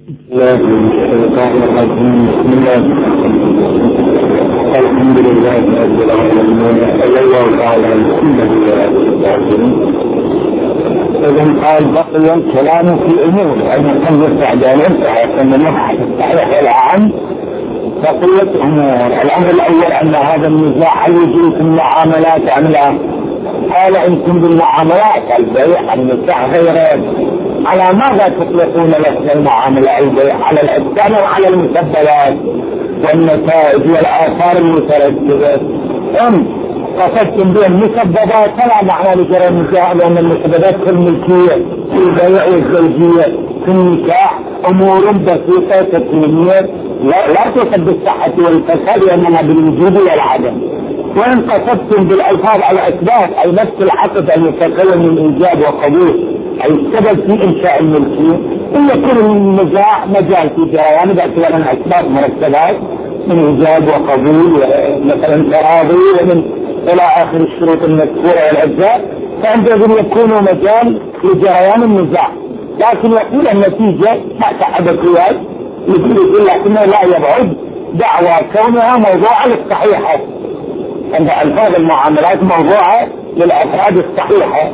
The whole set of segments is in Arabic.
بسم الله الحمد لله رب العالمين صلى الله تعالى على محمد. إذن قال بقي الكلام في أمور أن نخلص بعدين أن نبحث الصحيح العام. بقيت أمور. الأمر الأول أن هذا النزاع هل يجوز في المعاملات أم لا؟ قال إن كنت بالمعاملات البيع النزاع غيره. على ماذا تطلقون لفظ المعاملة البيع؟ على الإسكان وعلى المسببات والنتائج والآثار المترتبة. إن قصدتم بها المسببات فلا معنى لجرى النزاع، لأن المسببات في الملكية في البيع والزوجية في النكاح أمور بسيطة تكوينية لا تصب بالصحة والفساد وإنما بالوجود والعدم. وإن قصدتم بالألفاظ على أسباب أي نفس العقد أن يتكون من إيجاب وقبول أي السبب في إنشاء الملكية، إن يكون النزاع مجال في جريان باعتبار من أسباب مرتبات من إيجاب وقبول مثلا تراضي ومن إلى آخر الشروط المذكورة والأجزاء، فعندئذ يكون مجال لجريان النزاع. لكن يقول النتيجة ما تعب قياس يقول لكنه لا يبعد دعوى كونها موضوعة للصحيحة، عند ألفاظ المعاملات موضوعة للأفراد الصحيحة،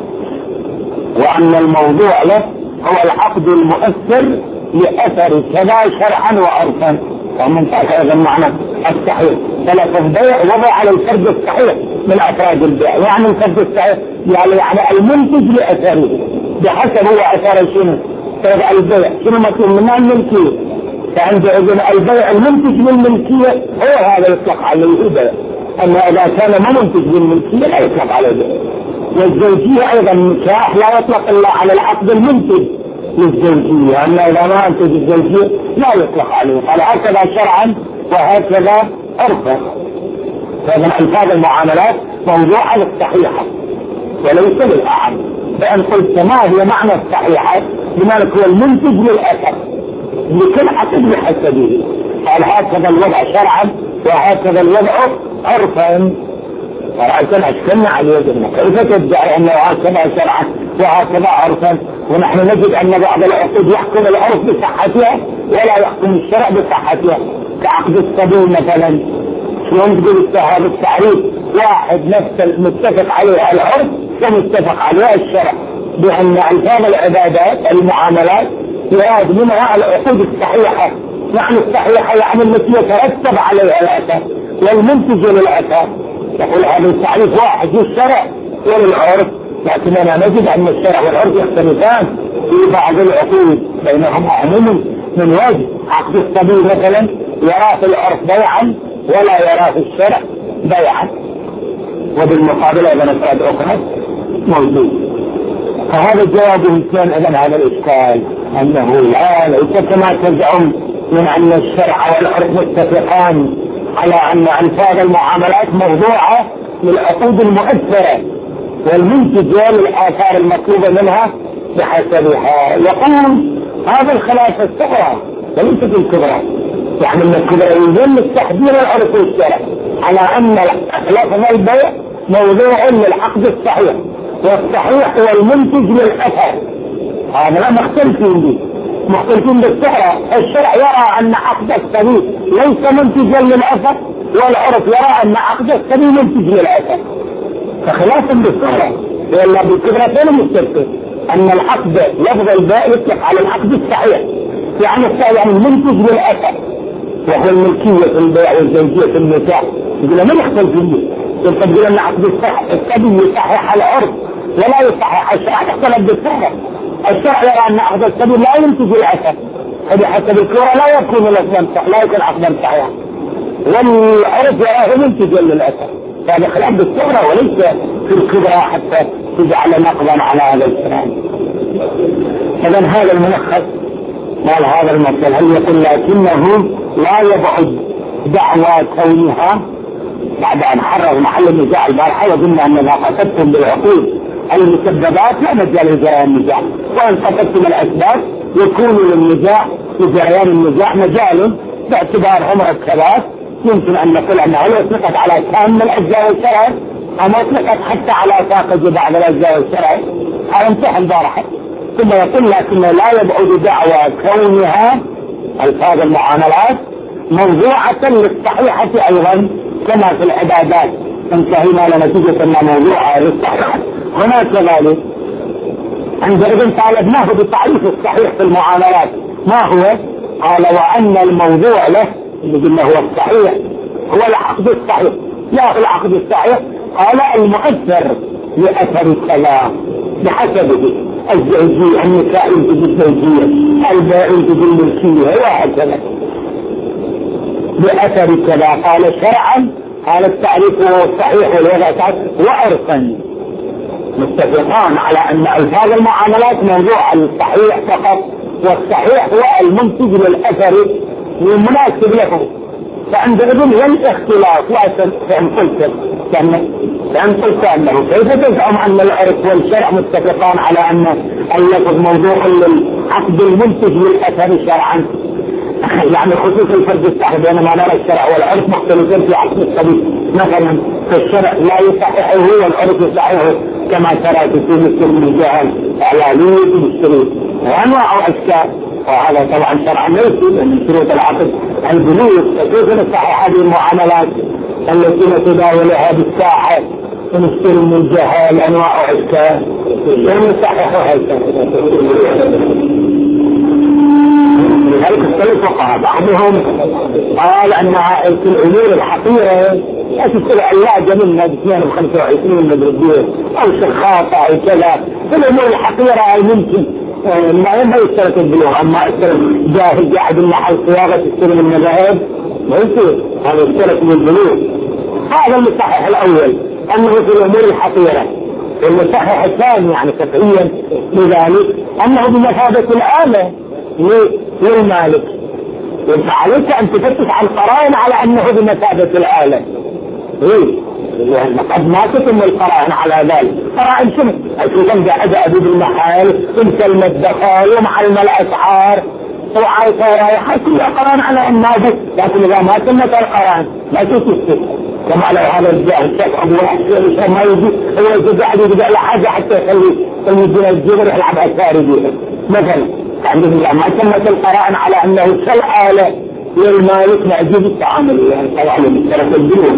وأن الموضوع له هو العقد المؤثر لأثر كذا شرعا وعرفا، ومن هذا المعنى الصحيح. فلفظ البيع وضع على الفرد الصحيح من أفراد البيع، يعني الفرد الصحيح يعني المنتج لأثره بحسب هو أثر شنو تبع البيع شنو مطلوب منه الملكية. فعندئذ البيع المنتج للملكية هو هذا يطلق عليه البيع، أما إذا كان ما منتج للملكية لا يطلق عليه البيع. والزوجية أيضا النكاح لا يطلق إلا على العقد المنتج للزوجية، أما إذا ما أنتج الزوجية لا يطلق عليه. قال هكذا شرعا وهكذا عرفا. فمن ألفاظ المعاملات موضوعة للصحيحة وليس للأعم. فأن قلت ما هي معنى الصحيحة لذلك هو المنتج للأثر لكل عقد بحسبه. قال هكذا الوضع شرعا وهكذا الوضع عرفا. ورأيتنا أشكلنا على يدنا كيف تدعي أنه هكذا شرعا وهكذا عرفا، ونحن نجد أن بعض العقود يحكم العرف بصحتها ولا يحكم الشرع بصحتها، كعقد الصبي مثلا. شلون تقول هذا التعريف واحد نفس متفق عليه العرف ومتفق عليه الشرع، بأن ألفاظ العبادات المعاملات يراد منها العقود الصحيحة، يعني الصحيحة يعني التي يترتب عليها الأثر والمنتج للأثر. يقول هذا التعريف واحد للشرع وللعرف، لكننا نجد أن الشرع والعرف يختلفان في بعض العقود بينهم عموم من وجه. عقد الصبي مثلا يرى في العرف بيعا ولا يرى في الشرع بيعا، وبالمقابل أيضا أفراد أخرى موجود. فهذا جوابه كان إذن هذا الإشكال أنه لا ليس كما تزعم من أن الشرع والعرف متفقان على أن ألفاظ المعاملات موضوعة للعقود المؤثرة والمنتج للآثار المطلوبة منها بحسبها. يقول هذا الخلاف الصغرى وليست الكبرى، يعني أن الكبرى يظل التحذير العرف والشرع على أن لفظ البيع موضوع للعقد الصحيح، والصحيح هو المنتج للأثر. هذا لا مختلفين به، مختلفين بالصغرى. الشرع يرى أن عقد الصبي ليس منتجا للأثر، والعرف يرى أن عقد الصبي منتج للأثر، فخلافا بالصغرى. ولا بالكبرى فين مختلفين؟ أن العقد لفظ البيع يطلق على العقد الصحيح، يعني الصحيح المنتج للأثر، وهو الملكية في البيع والزوجية في النكاح. يقول ما يختلفين به، تقول أن عقد الصبي يصحح العرف ولا يصحح الشرع، يختلف بالصغرى. الشرع يرى أن عقد الصبي لا ينتج الأثر، فبحسب الكبرى لا يكون لفظا صح، لا يكون عقدا صحيحا، والعرف يراه منتجا للأثر. فهذا خلاف بالصغرى وليس في الكبرى حتى تجعل نقضا على هذا الكلام. إذن هذا الملخص قال هذا المثل. هل يقول لكنه لا يبعد دعوى كونها بعد أن حرر محل النزاع البارحة، وقلنا أن إذا قصدتم بالعقود المسببات لا مجال لجريان النزاع، وإن قصدتم الأسباب يكون للنزاع لجريان النزاع مجال باعتبارهم مركبات. يمكن أن نقول أنها لو اطلقت على كامل الأجزاء والشرعي أما اطلقت حتى على ساقط بعض الأجزاء والشرعي، هذا انتهى البارحة. ثم يقول لكنه لا يبعد دعوى كونها ألفاظ المعاملات موضوعة للصحيحة أيضا كما في العبادات انتهينا لنتيجة أنها موضوعة للصحيحة هنا كذلك. عندئذ طالبناه بتعريف الصحيح في المعاملات ما هو؟ قال وأن الموضوع له اللي قلنا هو الصحيح هو العقد الصحيح. لا العقد الصحيح قال المؤثر لأثر الكلام بحسبه الزوجية النساء تجي الزوجية البائع تجي الملكية وهكذا بأثر كذا. قال شرعا قال التعريف هو الصحيح والوضع وعرفا متفقان على أن ألفاظ المعاملات موضوع الصحيح فقط والصحيح هو المنتج للأثر والمناسب له. فعندئذ الاختلاف لا فإن قلت أنه كيف تزعم أن العرف والشرع متفقان على أن اللفظ موضوع للعقد المنتج للأثر شرعا يعني خصوص الفرد الصحيح بينما نرى الشرع والعرف مختلفين في عقد الصديق مثلا فالشرع لا يصححه والعرف يصححه كما ترى في مثل من الجهل اعلانيه بالشروط وانواع واشكال وهذا طبعا شرعا ليس من شروط العقد البنوك. فكيف نصحح هذه المعاملات التي نتداولها بالساحه ونشتري من الجهل انواع واشكال ونصححها لذلك اختلف فقهاء بعضهم قال انها في الامور الحقيره لا تستطيع اللاجه منا ب 22 مدربيه او شخاطه او كذا. في الامور الحقيره ممكن ما يشترك البلوغ اما جاهز قاعد محل صياغه تشتري من المذاهب ما يصير هذا يشترك من البلوغ. هذا المصحح الاول انه في الامور الحقيره. والمصحح الثاني يعني فقهيا لذلك انه بمثابه الاله للمالك. وانت عليك ان تفتش عن قرائن على انه بمثابة الآلة. قد ما تتم القرائن على ذلك. قرائن شنو؟ الشيطان قاعد ابيب المحال ومسلم الدخل ومعلم الاسعار وعايشة ورايحة كلها قرائن على النادي. لكن اذا ما تمت القرائن لا تستفيد كما على هذا الجاهل شخص واحد ما يجي هو يقعد يبدأ لحاجة حتى يخلي الجبر يلعبها خارجية مثلا. عندهم ما تمت القرائن على انه كالآلة للمالك معجب التعامل يعني طبعا بالترك البنوك.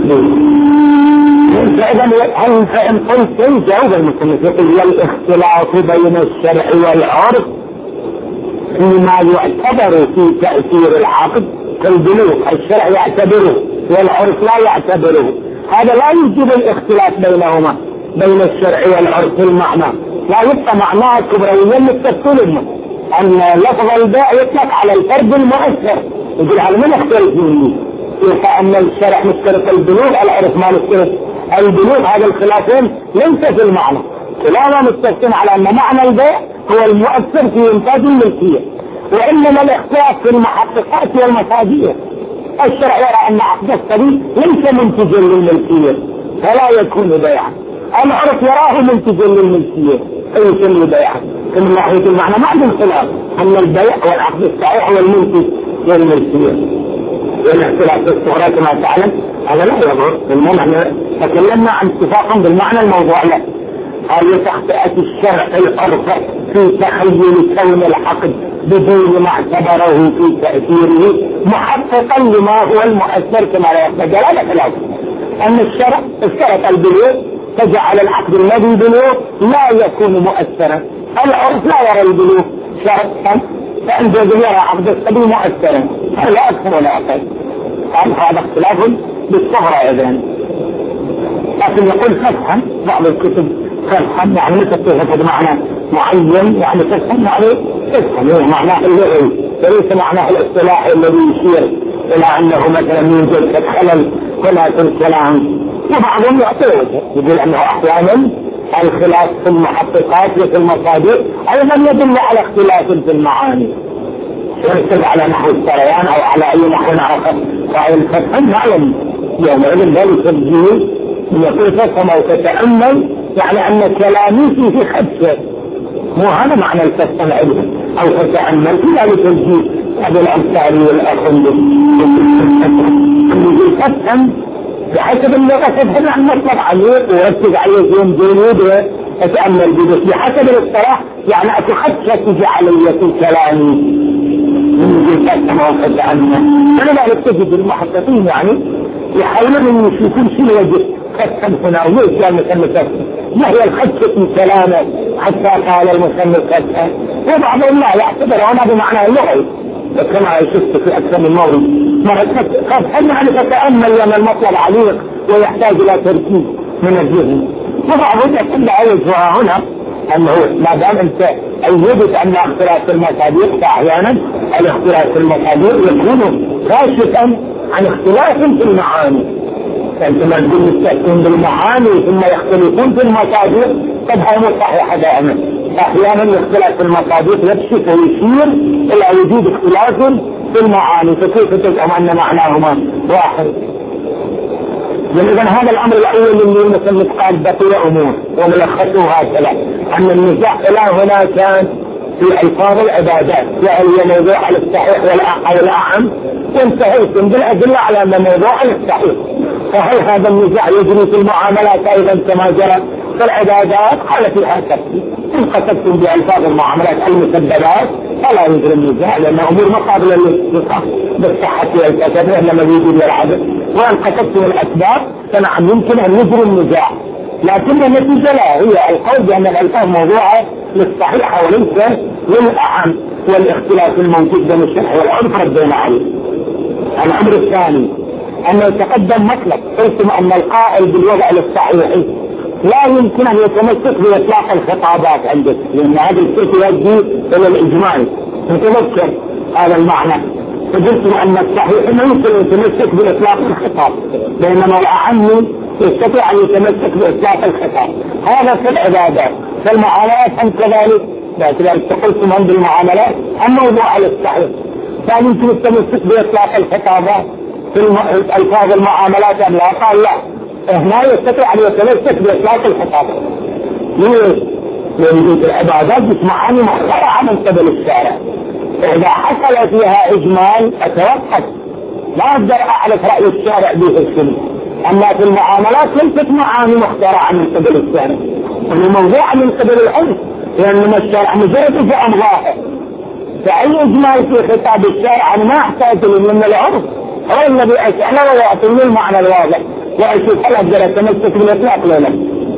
فإن قلت جاوب المصنف والاختلاف بين الشرع والعرف فيما يعتبر في تأثير العقد كالبنوك الشرع يعتبره والعرف لا يعتبره. هذا لا يوجد الاختلاف بينهما بين الشرع والعرف في المعنى لا يبقى معناه كبرويا للتفصيل أن لفظ البيع يطلق على الفرد المؤثر يقول على من اختلف مني فأن الشرع مشترك البنوك العرف ما مشترك البنوك. هذا الخلافين ليس في المعنى كلاما متفقين على أن معنى البيع هو المؤثر في إنتاج الملكية وإنما الاختلاف في المحققات والمصادر. الشرع يرى أن عقد الصديق ليس منتجا للملكية فلا يكون بيعا. العرف يراه منتجا للملكية فيكون بيعا. من ناحية المعنى ما عندهم خلاف أن البيع والعقد الصحيح والمنتج للملكية. والاختلاف في الصغرى كما تعلم هذا لا يضر. المهم تكلمنا عن اتفاقا بالمعنى الموضوع له. قال تحت الشرع العرف في تخيل كون العقد بدون ما اعتبره في تأثيره محققا لما هو المؤثر كما لا يحتاج لا خلاف أن الشرع اشترط البلوغ فجعل العقد الذي بلوغ لا يكون مؤثرا. العرف لا يرى البلوغ شرطا فعند يرى عقد الصبي مؤثرا لا أكثر ولا أقل. هذا اختلاف بالصغرى إذن. لكن يقول فتحا بعض الكتب فتحا يعني ليس تفهم معنى معين يعني فتحا يعني تفهم معناه اللغوي وليس معناه الاصطلاحي الذي يشير إلى أنه مثلا يوجد خلل هنا في الكلام. وبعضهم يعترض يقول أنه أحيانا الخلاف في المحققات وفي المصادر أيضا يدل على اختلاف في المعاني يرسل على نحو السريان أو على أي نحو آخر. وعلى الفتح نعلم يومئذ ذلك الجيل يقول فهم أو تتأمل يعني أن كلامي فيه خدشة مو هذا معنى الفتح العلم أو تتأمل في ذلك الجيل. هذا الأمثال والأخذ يقول فتحا بحسب اللغة تفهم عن مطلب عليك وركز عليه يوم جنود وتأمل بذلك بحسب الاصطلاح يعني أكو خدشة تجي علي في كلامي كما وقد عنه. فلذلك تجد المحققين يعني يحاولون ان يشوفون شنو وجه خطا هنا وليش قال المصنف ما هي الخطة من كلامه حتى قال المصنف خطا، وبعضهم لا يعتبر هنا بمعنى اللغوي كما شفت في اكثر من مورد خطا يعني تتامل لان المطلب عميق ويحتاج الى تركيز من الذهن. وبعضهم يقول عوجها هنا انه ما دام انت ايدت ان اختلاف المصادر، فاحيانا الاختلاف في المصادر يكون كاشفا عن اختلاف في المعاني، فانتما تقول مستحكم بالمعاني ثم يختلفون في المصادر قد هي صحيحه دائما. احيانا الاختلاف في المصادر يكشف ويشير الى وجود اختلاف في المعاني، فكيف تزعم ان معناهما واحد؟ اذا هذا الامر الاول اللي المصنف قال بقي امور وملخصها هكذا ان النزاع الى هنا كان في الفاظ العبادات، وهي موضوع الصحيح والاعم، وانتهيتم بالادله على ان موضوع الصحيح. فهل هذا النزاع يجري في المعاملات ايضا كما جرى في العبادات؟ قال فيها تفصيل. ان قصدتم بالفاظ المعاملات المسببات فلا يجري النزاع لان امور ما قابله للاستثناء بالصحه والفساد وانما يجري العدل. وان قصدتم الاسباب فنعم يمكن ان يجري النزاع، لكن النتيجه لا، هي القول بان الالفاظ موضوعه للصحيحه وليس للاعم، والاختلاف الموجود بين الشرع والعرف ردينا عليه. الامر الثاني انه يتقدم مطلب، قلتم ان القائل بالوضع للصحيح لا يمكن ان يتمسك باطلاق الخطابات عندك، لان هذا الشيء يؤدي الى الاجماع. نتذكر هذا المعنى، فقلتم ان الصحيح لا يمكن ان يتمسك باطلاق الخطاب، بينما الاعم يستطيع ان يتمسك باطلاق الخطاب. هذا في العبادات. في المعاملات هم كذلك، لذلك قلتم عند المعاملات الموضوع للصحيح لا يمكن التمسك باطلاق الخطابات في الفاظ المعاملات ام لا؟ قال لا، هنا يستطيع ان يتمسك باطلاق الخطابات. ليش؟ لان العبادات بمعاني مخترعه من قبل الشارع، فاذا حصل فيها اجمال اتوقف، لا اقدر اعرف راي الشارع به السنه. اما في المعاملات ليست معاني مخترعه من قبل الشارع، الموضوع من قبل العرف، لان الشارع مجرد فهم ظاهر، فاي اجمال في خطاب الشارع انا ما احتاج من العرف هو الذي اساله ويعطيني المعنى الواضح واشوف هل اقدر اتمسك بالاطلاق ولا لا.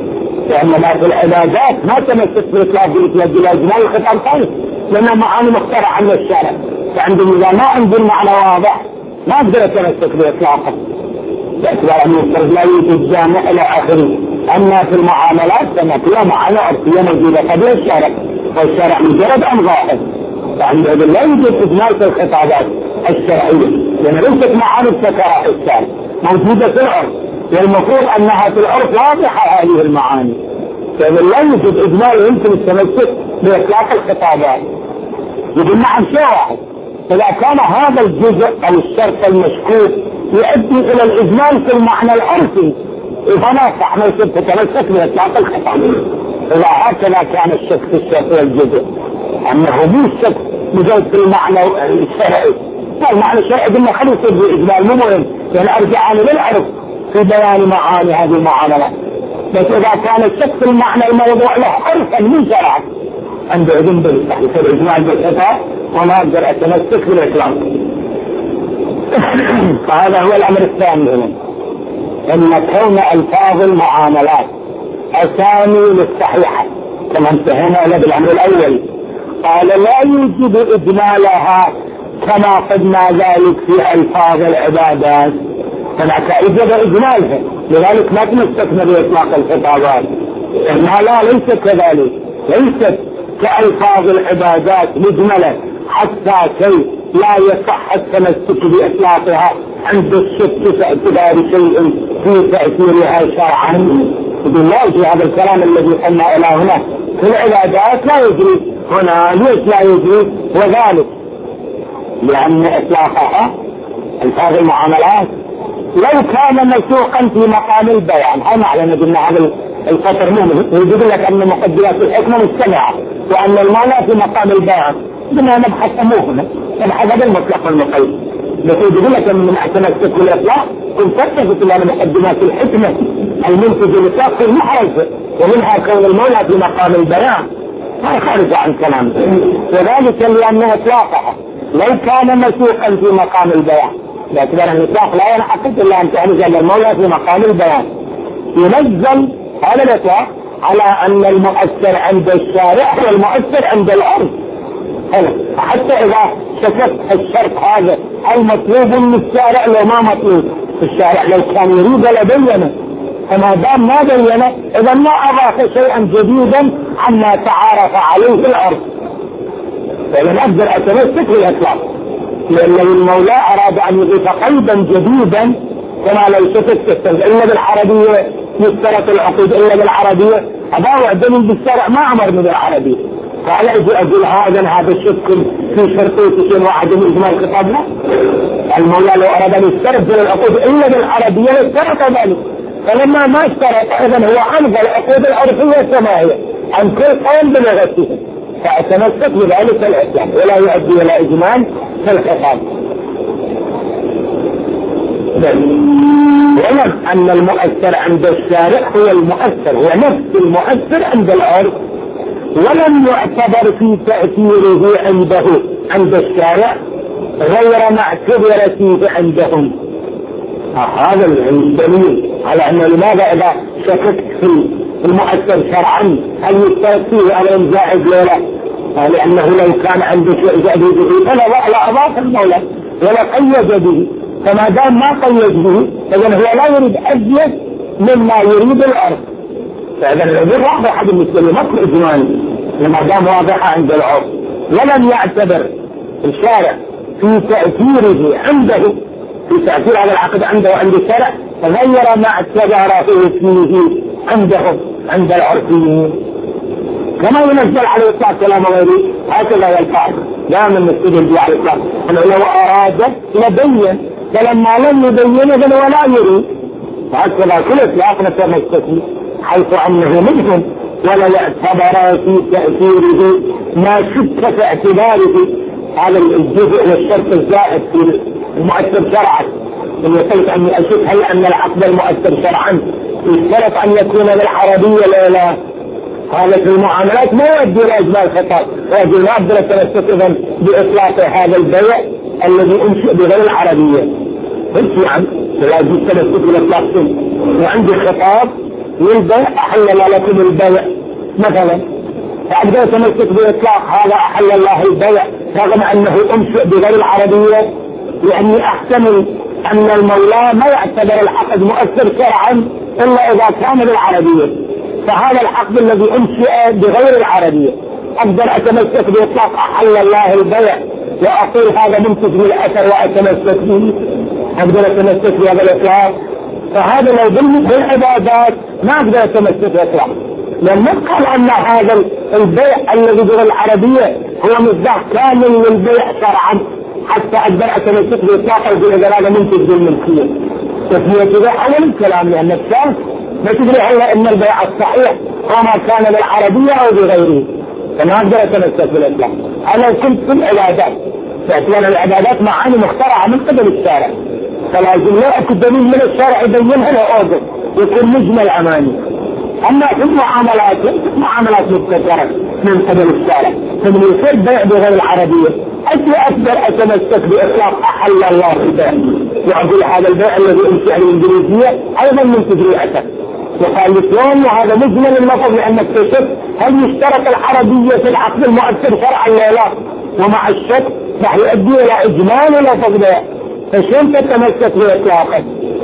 لان ما في العبادات ما تمسك بالاطلاق بالاجمال الخطاب طيب، لانها معاني مخترعه من الشارع، فعندما اذا ما عندي المعنى واضح ما اقدر اتمسك باطلاقه، باعتبار ان الفرد لا يوجد جامع الى اخره. اما في المعاملات فما فيها معاني عرفيه موجوده قبل الشارع، والشارع مجرد ان ظاهر، فعندما لا يوجد اجمال في الخطابات الشرعيه، لان ليست معاني الشرع الشارع موجوده في العرف، والمفروض انها في العرف واضحه هذه المعاني، فاذا لا يوجد اجمال يمكن التمسك باطلاق الخطابات. يقول نعم شيء واحد، إذا كان هذا الجزء أو الشرط المشكوك يؤدي إلى الإجمال في المعنى العرفي، إذا نصح نصف تتمسك بإطلاق الخطاب. إذا هكذا كان الشك في الشرط والجزء، أنه مو الشك مجرد في المعنى الشرعي، المعنى الشرعي قلنا خلي يصير بإجمال مو مهم، لأن أرجع أنا للعرف في بيان معاني هذه المعاملات. بس إذا كان الشك في المعنى الموضوع له عرفا من شرعا عند إذن بالصحيح في الإجمال بالخطاب وما أقدر أتمسك بالإطلاق. فهذا هو الأمر الثاني هنا، أن كون ألفاظ المعاملات أسامي للصحيحة كما انتهينا إلى بالأمر الأول. قال لا يوجد إجمالها كما قدنا ذلك في ألفاظ العبادات، هناك أوجد إجمالها، لذلك ما تمسكنا بإطلاق الخطابات. إنها لا ليست كذلك، ليست كألفاظ العبادات مجملة حتى كي لا يصح التمسك بإطلاقها عند الشك في اعتبار شيء في تأثيرها شرعا. بالله في هذا الكلام الذي قلنا إلى هنا في العبادات لا يجري هنا. ليش لا يجري؟ وذلك لأن إطلاقها ألفاظ المعاملات لو كان مسوقا في مقام البيان، هذا معنى قلنا هذا القطر مؤمن يقول لك أن مقدمات الحكمة مجتمعة وأن المعنى في مقام البيان، بما نبحث هنا نبحث بالمطلق والمقيد. بس يقول لك من اعتمدت كل اطلاق كنت تثبت لنا مقدمات الحكمه المنتج الاطلاق في المحرز، ومنها كون المولى في مقام البيان، هذا خارج عن كلام، وذلك لان اطلاقها لو كان مسوقا في مقام البيان، باعتبار الإطلاق لا ينعقد إلا أن تحدث المولى في مقام البيان، ينزل هذا الإطلاق على أن المؤثر عند الشارع هو المؤثر عند الأرض. حتى إذا شكت الشرط هذا المطلوب من الشارع لو ما مطلوب الشارع لو كان يريد لبينه، فما دام ما بينه إذا ما أضاف شيئا جديدا عما تعارف عليه الأرض، فإذا أقدر أتمسك بالإطلاق، لأن المولى أراد أن يضيف قيدا جديدا كما لو شكت إلا بالعربية يشترط العقود إلا بالعربية، أضاوع دليل بالشرع ما أمرني بالعربية، فعلى أجي أقول هذا الشك في شرطية وعدم إجمال الخطاب. لا، المولى لو أراد أن يشترط العقود إلا بالعربية اشترط ذلك، فلما ما اشترط إذن هو أنزل العقود العرفية السماوية عن كل قوم بلغته، فأتمسك بذلك الإطلاق ولا يؤدي إلى إجمال في الخطاب. ولم أن المؤثر عند الشارع هو المؤثر، هو نفس المؤثر عند الأرض، ولم يعتبر في تأثيره عنده عند الشارع غير ما اعتبر فيه عندهم. هذا الدليل على أن لماذا إذا شككت في المؤثر شرعا هل يشترط فيه الإنزاع لولا، لأنه لو كان عنده شيء جديد فلا أضاف المولى ولا قيد به، فما دام ما قيد به فإذن هو لا يريد أزيد مما يريد الأرض، فإذن العذر واضحة بالنسبة لمطلع إجمالي لما دام واضحة عند العرض. ولم يعتبر الشارع في تأثيره عنده، في تأثير هذا العقد عنده وعند الشرع غير ما اعتبره فيه عندهم عند العرفيين، كما ينزل على الإطلاق كلام غيره هكذا يلقاه دائما نستدل به على الإطلاق، أنه لو أراد لبين، فلما لم يبين إذن ولا يريد، هكذا كل إطلاق نتمسك حيث أنه منهم ولا يعتبر في تأثيره ما شك في اعتباره هذا الجزء والشرط الزائد في المؤثر شرعا، إن يقول أني أشك هل أن العقد المؤثر شرعا يشترط أن يكون بالعربية لا هذا في المعاملات ما يؤدي إلى إجمال الخطاب، ويجب لا أقدر أتمسك إذن بإطلاق هذا البيع الذي أنشئ بغير العربية. قلت يعني لا يجب تمسك بالإطلاق وعندي خطاب للبيع أحل لكم البيع مثلا، فأقدر أتمسك بإطلاق هذا أحل الله البيع رغم أنه أنشئ بغير العربية، لأني أحتمل أن المولى ما يعتبر العقد مؤثر شرعا إلا إذا كان بالعربية، فهذا العقد الذي أنشئ بغير العربية أقدر أتمسك بإطلاق أحل الله البيع وأقول هذا منتج من الأثر وأتمسك به، أقدر أتمسك بهذا الإطلاق. فهذا لو بالعبادات ما أقدر أتمسك بإطلاق، لأن قال أن هذا البيع الذي بغير العربية هو مصداق كامل للبيع شرعا حتى أقدر أتمسك بإطلاق إذا هذا منتج بالملكية. تسمية ذا أول الكلام، لأن الثالث ما تدري إلا أن البيع الصحيح هو ما كان بالعربية أو بغيره، فما أقدر أتمسك بالإطلاق. أنا كنت في العبادات، لأن العبادات معاني مخترعة من قبل الشارع، فلازم لا أكد دليل من الشارع يبينها لأوضح يكون مجمل أماني. أما في معاملات مبتكرة من قبل الشارع فمن يصير بيع بغير العربية أقدر أتمسك بإطلاق أحل الله البيع، وأقول هذا البيع الذي أنشئ الإنجليزية أيضا من تجريعته، وقال لسلام وهذا مجمل اللفظ لأن اكتشف هل يشترط العربية في العقد المؤثر شرعا لا لا، ومع الشك راح يؤدي إلى إجمال لفظ بيع، فشون تتمسك بإطلاقه؟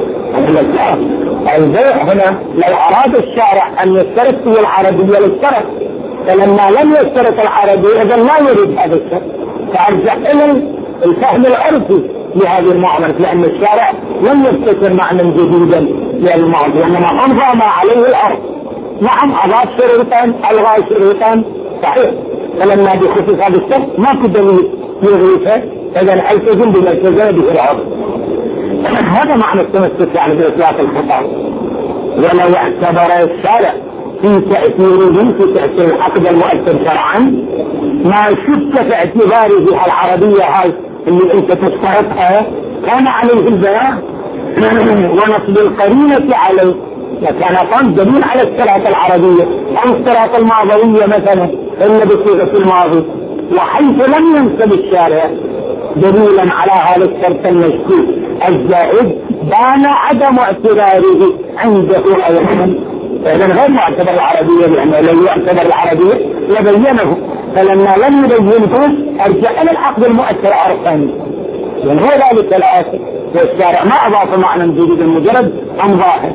البيع هنا لو أراد الشارع أن يشترط فيه العربية للشرط، فلما لم يشترط العربية إذا لا يريد هذا الشرط، فأرجع إلى الفهم العرفي لهذه المعاملة، لأن الشارع لم يبتكر معنى جديدا للماضي، وإنما أمضى ما عليه الأرض. نعم أضاف شروطا ألغى شروطا صحيح، فلما بخصوص هذا الشرط ما كنت يغيثه إذا التزم بما التزم به العرض. هذا معنى التمسك يعني بإطلاق الخطاب. ولو اعتبر الشارع في تأثيره في تأثير العقد المؤثر شرعا ما شك في اعتباره العربية هاي اللي انت تشترطها كان عليه البيان ونصب القرينة عليه، لكان قام دليل على الصلاة العربية أو الصلاة الماضية مثلا إلا بصيغة الماضي، وحيث لم ينسب الشارع دليلا على هذا الشرط المشكوك الزائد بان عدم اعتباره عنده أيضا، إذن غير معتبر العربية، لأنه لو يعتبر العربية لبينه، فلما لم يبينه أرجع إلى العقد المؤثر عرفاني، لأن هو ذلك الآخر، والشارع ما أضاف معنى جديد مجرد عن ظاهر.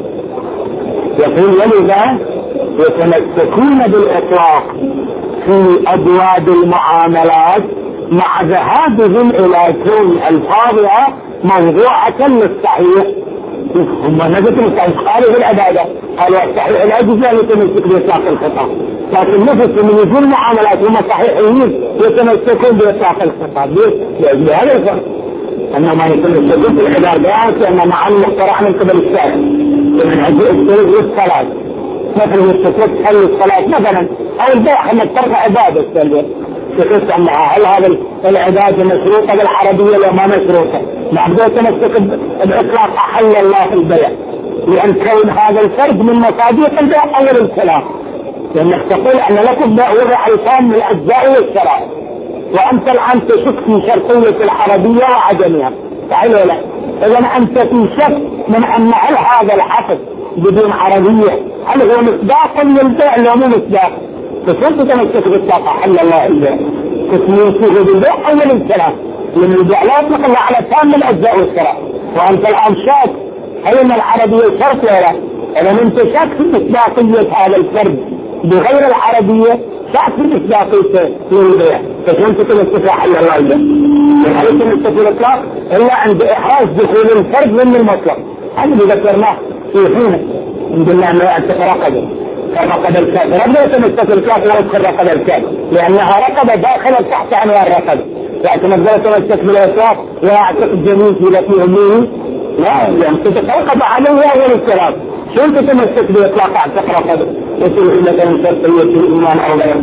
يقول ولذا يتمسكون بالإطلاق في أبواب المعاملات مع ذهابهم إلى كون ألفاظها موضوعة للصحيح. هم نجد قالوا في العبادة قالوا الصحيح لا يجوز أن يتمسك بإطلاق الخطاب، لكن نفس من يجون المعاملات هم صحيحيين يتمسكون بإطلاق الخطاب. بهذا الفرق أنما يتمسكون بالعبادات لأن مع المخترع من قبل الشارع من السلوك والصلاة، مثل السلوك حل الصلاة مثلا أو البيع أن ترفع عبادة السلوك تقسم معها، هل هذا العبادة مشروطة بالعربية ولا ما مشروطة؟ نعم يتمسك بإطلاق أحل الله البيع، لأن كون هذا الفرد من مصادق البيع أول الكلام، لأنك تقول أن لك البيع وضع الفهم من الأجزاء والشرائع، وأنت الآن تشك في شرطية العربية وعدمها، صحيح ولا لا؟ إذا أنت في شك من أن هل هذا الحفظ بدون عربية هل هو مصداق للبيع لو مو مصداق؟ فكنت تمسك بالطاقة حل الله البيع تسميه فيه بالبيع أول الكلام، لأن البيع لا يطلق الله على كامل الأجزاء والشرائع، وأنت الآن شاك هل أن العربية شرط ولا لا؟ إذا أنت شاك في مصداقية هذا الفرد بغير العربية، شاك في مصداقيته للبيع، فكنت تمسك حل الله البيع. هل تمسك بالإطلاق إلا عند إحراز دخول الفرد من المطلق، هذا اللي ذكرناه في حينه عند الله أنه أنت رقبه رقب الكافر، لا يتمسك الكافر ويدخل رقب الكافر لأنها رقبة داخلة تحت عنوان الرقبة، لكن لا يتمسك بالإطلاق ويعتقد جميل في لفي أمه، لا يعني تترقب عليه أول الكلام. شو أنت تتمسك بالإطلاق اعتق رقبة يصير إلا أن شرطية الإيمان أو غيره؟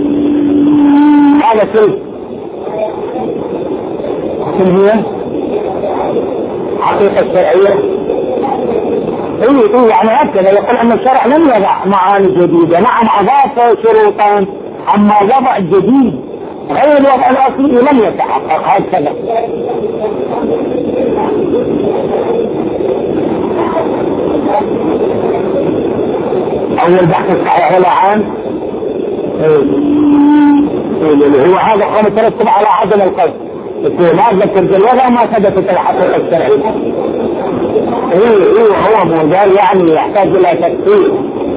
هذا كل هي حقيقة الشرعية. ايه يعني هكذا يقول ان الشرع لم يضع معاني جديدة، نعم اضاف شروطا، اما وضع جديد غير الوضع الاصلي لم يتحقق هكذا. اول بحث الصحيح والعام هو هذا قام يترتب على عدم القصد، ما ذكر الوضع ما ثبتت الحقيقة الشرعية. هو موضوع يعني يحتاج الى تفصيل.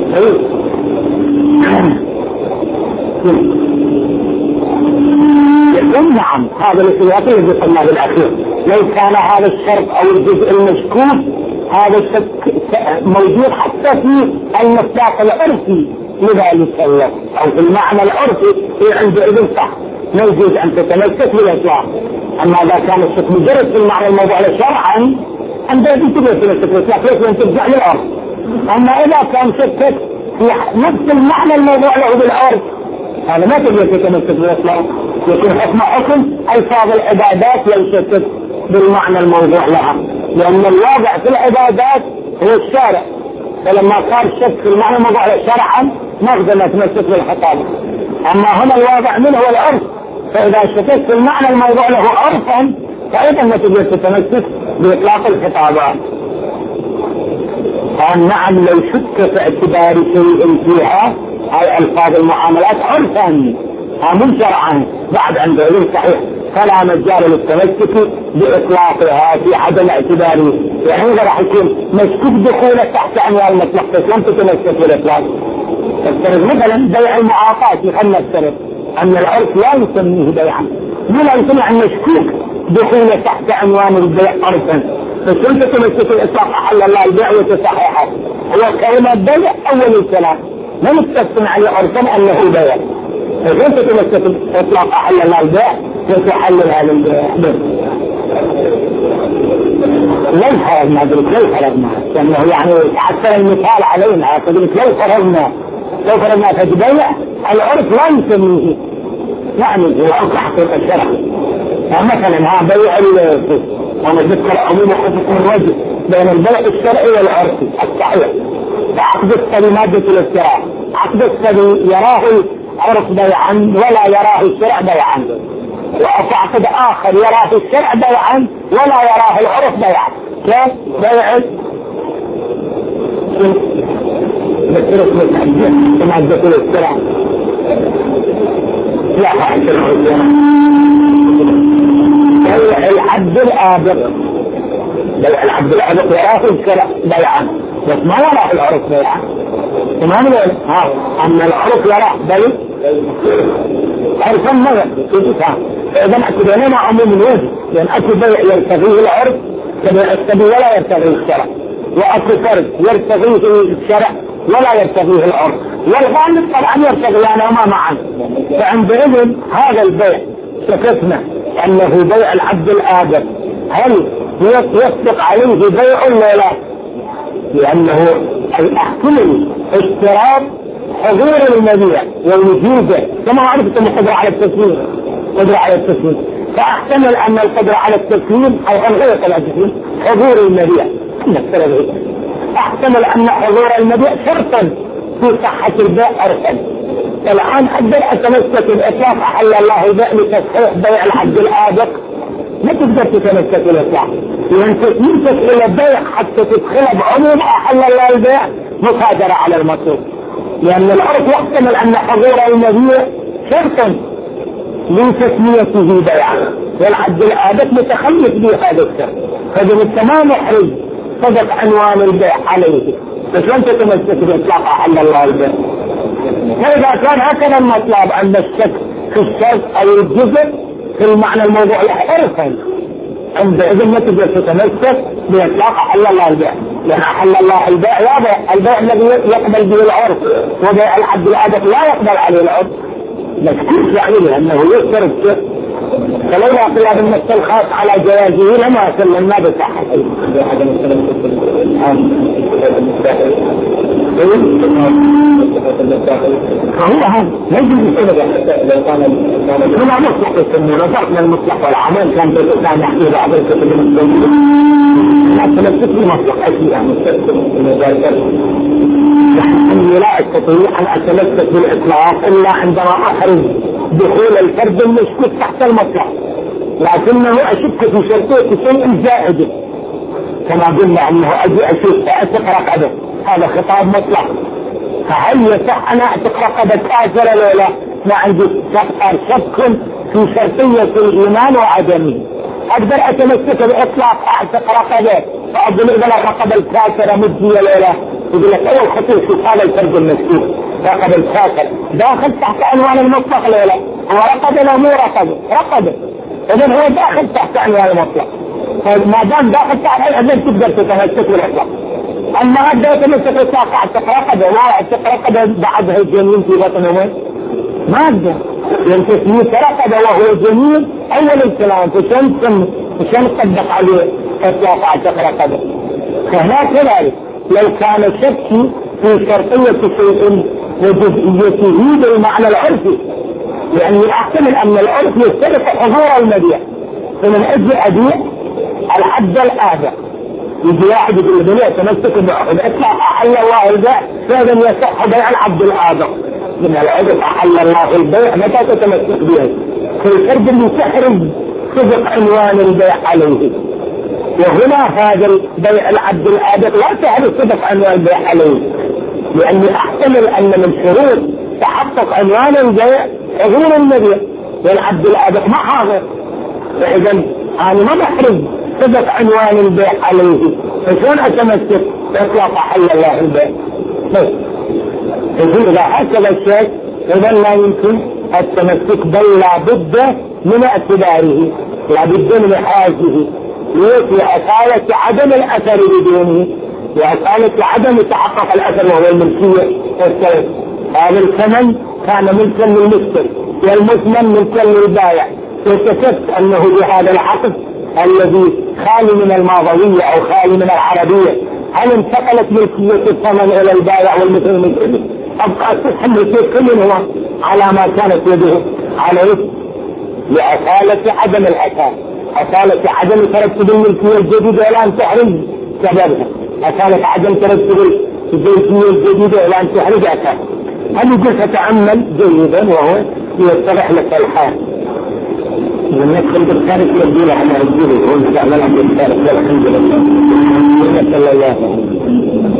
يقول نعم هذا الاختيار الذي قلنا بالاخير لو كان هذا الشرط او الجزء المشكوك هذا الشك موجود حتى في المصداق العرفي لذلك او في المعنى العرفي عندئذ صح موجود ان تتمسك بالاطلاق. اما اذا كان الشك مجرد في المعنى الموضوع شرعا عندئذ تقدر تتمسك بالاطلاق ليس ان ترجع للعرف. اما اذا كان شكك في نفس المعنى الموضوع له بالعرف هذا ما تقدر تتمسك بالاطلاق، يكون حكم الفاظ العبادات لو شكك بالمعنى الموضوع لها، لان الواضع في العبادات هو الشارع، فلما صار شك في المعنى الموضوع شرعا نقدر نتمسك بالخطاب. اما هنا الواضع منه هو العرف، فاذا شككت في المعنى الموضوع له عرفا فايضا ما تقدر تتمسك باطلاق الخطابات. قال نعم لو شك في اعتبار شيء فيها هاي الفاظ المعاملات عرفا من شرعا بعد عند علم صحيح فلا مجال للتمسك باطلاقها في عدم اعتباره، يعني اذا راح يكون مشكوك دخوله تحت عنوان المطلق لم تتمسك بالاطلاق. تفترض مثلا بيع المعاطاة خلنا نفترض ان العرف لا يسميه بيعا، ولا يسمع مشكوك دخوله تحت عنوان البيع عرفا، فكنت تمسك الاطلاق احل الله البيع وتصححه، هو كلمة بيع اول الكلام ما نستثنى عليه عرفا انه بيع، فكنت تمسك اطلاق احل الله البيع وتحلل هذا البيع. ليس فرضنا ذلك، ليس فرضنا لانه يعني حتى المثال علينا فذلك لو فرضنا فجبيع العرف لا يسميه يعني هو تحقيق الشرع. مثلا بيع وانا ذكر عموم خصوص من وجه بين البيع الشرعي والعرفي الصحيح، فعقد السبي مادة الاشتراء، عقد السبي يراه العرف بيعا ولا يراه الشرع بيعا، وأعتقد آخر يراه الشرع بيعا ولا يراه العرف بيعا. كيف بيع بسرق متعدد كما تقول السرع لا أحسن بيع العبد الآبق. بيع العبد الآبق يراه الشرع بيعا بس ما يراه العرف بيعا. تمام ولا ها؟ أما العرف يراه بيع عرفا ماذا؟ فإذا أكدنا عموم الوجه لأن أكو بيع يرتغيه العرف كبيع السبي ولا يرتغيه الشرع، وأكو فرق يرتغيه الشرع ولا يرتغيه العرف، والغالب طبعا يرتغي يعني ما معا. فعندئذ هذا البيع شككنا أنه بيع العبد الآدم هل يصدق عليه بيع ولا لا؟ لأنه الأحكم اشتراط حضور المبيع ووجوده كما عرفتم القدرة على التسليم. قدرة على التسليم فأحتمل أن القدرة على التسليم أو غير التسليم حضور المبيع. أحتمل أن حضور المبيع شرطا في صحة البيع عرفا. الآن أقدر أتمسك الإطلاق أحل الله البيع لتصحيح بيع العبد الآبق، ما تقدر تتمسك الإطلاق لأن تسليمك إلى البيع حتى تدخل بعموم أحل الله البيع مصادرة على المطلوب، لأن العرف يحتمل أن حضور المبيع شرطا لتسميته بيعا والعبد الآبق متخلف بهذا الشرط. فإذا التمام محرز صدق عنوان البيع عليه بس لن تتمسك بإطلاق أحل الله البيع. فإذا كان هكذا المطلب أن الشك في الشرط أو الجزء في المعنى الموضوع عرفا عندئذ ما تقدر تتمسك بإطلاق أحل الله البيع، لأن أحل الله البيع البيع الذي يقبل به العرف، وبيع العبد الآبق لا يقبل عليه العرف مشكوك يعني لأنه يشترط شيء. فلو يقول هذا النص الخاص على جوازه لما سلمنا بصحته. هو هذا لا يجوز لو كان مصلح يسمونه فرق من المصلح والعمل كان بالإنسان يحكي بعض الكتب المسلمين حتى نفسك مصلح أشياء أني لا أستطيع أن أتمسك بالإطلاق إلا عندما أحرز دخول الفرد المشكوك تحت المصلح، لكنه أشك في شرطية شيء زائد كما قلنا أنه أجي أشك أعتق رقبة، هذا خطاب مطلق. فهل يصح أن أعتق رقبة كافرة ولا لا؟ ما عندي شك في شرطية الإيمان وعدمه. أقدر أتمسك بإطلاق أعتق رقبة فأقول إذا الرقبة الكافرة مجزية ولا لا؟ يقول لك أول خطير في هذا الفرد المشكوك رقبة الكافر داخل تحت عنوان المطلق ولا لا؟ هو رقبة لا مو رقبة إذن هو داخل تحت عنوان المطلق. فما دام داخل تحت عنوان تقدر تتمسك بالإطلاق. أما أقدر أتمسك بإطلاق أعتق رقبة ولا أعتق رقبة بعدها الجنين في بطن أمه ما أقدر، لأن تسميه رقبة وهو جنين أول الكلام فشان نطبق عليه إطلاق أعتق رقبة. فهنا كذلك لو كان شك في شرطية شيء وجزئيته بالمعنى العرفي، لأني أحتمل أن العرف يسترق حضور المبيع، فمن أجل أبيع العبد الآبق يجي واحد يقول البنية تمسك بإطلاق أحل الله البيع فإذا يصح بيع العبد الآبق من العرف أحل الله البيع متى تتمسك به؟ في الفرد اللي تحرز صدق عنوان البيع عليه. وهنا هذا البيع العبد الآبق لا تحرز صدق عنوان البيع عليه، لأني أحتمل أن من شروط تحقق عنوان البيع حضور المبيع والعبد الآبق ما حاضر، فإذا أنا ما بحرز صدق عنوان البيع عليه فشون أتمسك بإطلاق أحل الله البيع. بس إذا هكذا الشيء إذا لا يمكن التمسك بل لا بد من اعتباره، لا بد من حاجه ليكي أصالة عدم الأثر بدونه وأصالة عدم تحقق الأثر وهو الملكية والسلف. هذا الثمن كان ملكا للمشتري والمثمن ملكا للبائع، وشككت أنه بهذا العقد الذي خالي من الماضوية أو خالي من العربية هل انتقلت ملكية الثمن إلى البائع والمثمن منه؟ أبقى تحمل كل هو على ما كانت يده عليه لأصالة عدم الأثر، أصالة عدم ترتب الملكية الجديدة إلى أن تحرز سببها، أصالة عدم ترتب الملكية الجديدة إلى أن تحرز أثر. هل يجب تتعمل جيدا وهو يتضح لك الحال. من يدخل بالتارك يبدو على رجله ويستعمل بالتارك والحمد لله صلى الله عليه وسلم.